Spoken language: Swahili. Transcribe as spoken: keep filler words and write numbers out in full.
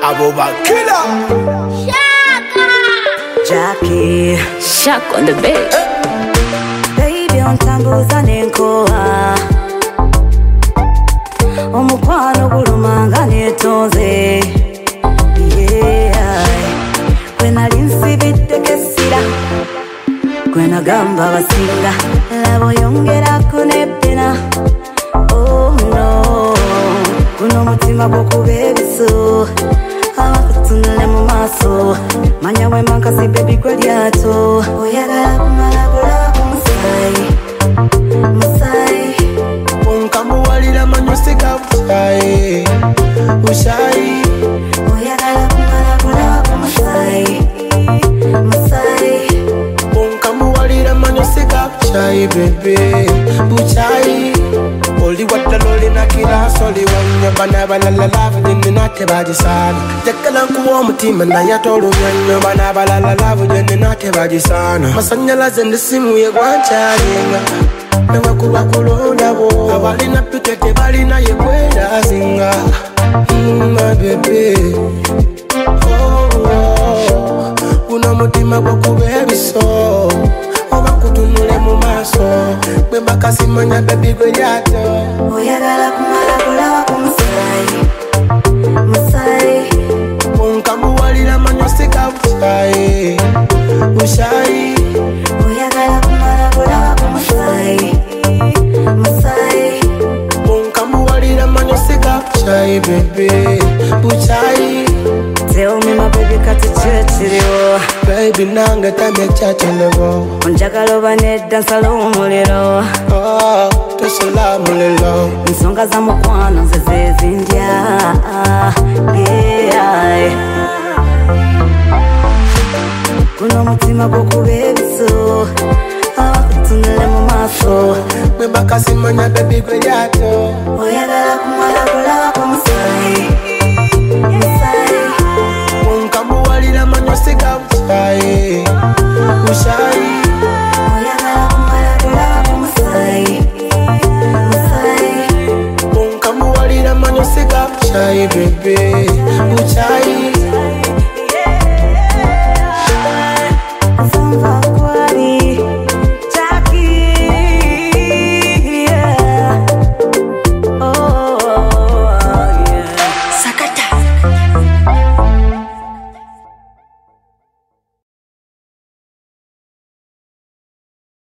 Aboba killer. Shaka. Jackie. Shaka on the beat. Baby ontambuza nenkoa omukwano gulumanga netonze. Yeah. Kwenali nsibidde kessira kwenagamba basinga labo yongera kunepena. Oh no, guno mutima gwokuba ebiso abakutunule mu maaso manya wemankasi bebi gwe lyato oyagala kumala kulaba ku musayi musayi Onkamuwalira manyoseka busayi busayi oyagala kumala kulaba ku musayi musayi Onkamuwalira manyoseka busayi bebe busayi Oli wadala oli nakiraso oli wanya bana balala love jenne nate bajisana Jakala nkuwa omutima naye ate olumyanyo bana balala love jenne nate bajisana Masanyalaze ndisimu ye gwanchalinga Newakuba kulonda bo abalina pitete balina ye kwerazinga mm, my baby oh, oh. Guno mutima gwokuba ebiso kutunule mu maaso gwe bakasimanya baby gwe lyato oyagala kumala kulaba ku musayi musayi onkamuwalira manyoseka busayi busayi oyagala kumala kulaba ku musayi musayi onkamuwalira manyoseka busayi bebe busayi. Tell me my baby kati kyekiriwo Baby nange tamye kyakiriwo onjagala oba nedda nsala omuliro oh, tosala muliro ensonga za mukwano nze zezindya. Yeah. Guno mutima gwokuba ebiso abakutunule mu maaso gwe bakasimanya baby gwe lyato oyagala kumala kulaba ku musayi musayi onkamuwalira manyoseka busayi busayi oyagala kumala kulaba ku musayi musayi onkamuwalira manyoseka busayi bebe